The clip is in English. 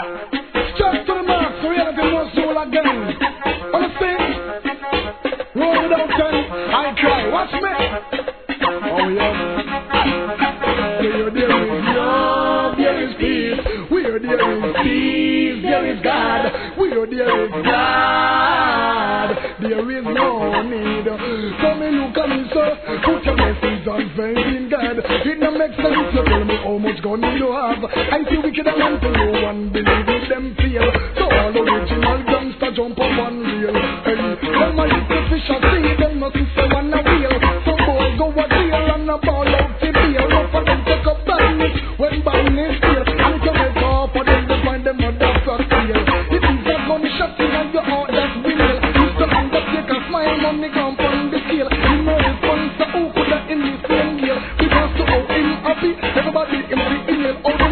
Straight to the mark, so reality must roll again. Understand? Roll without turn, I cry. Watch me. Oh yeah. Where there is love, there is peace. Where there is peace, there is God. Where there is God, there is no need. Come and look at me, sir. Put your blessings on faith in God. It don't make sense to tell me how much God you have. I see wicked and until you one believe in them feel. So all original gangster jump up on real. Hey, when my little fish are see them nothing so on a wheel. So boy go a deal and a ball out the deal. No for them take up badness when badness steal. And it can make off for them to find them motherfucker steal. It is a gunshot in your heart that will. Used to undertake a smile money come from the scale. You know the sponsor who could have in the same year. Because to how him happy, everybody in the email.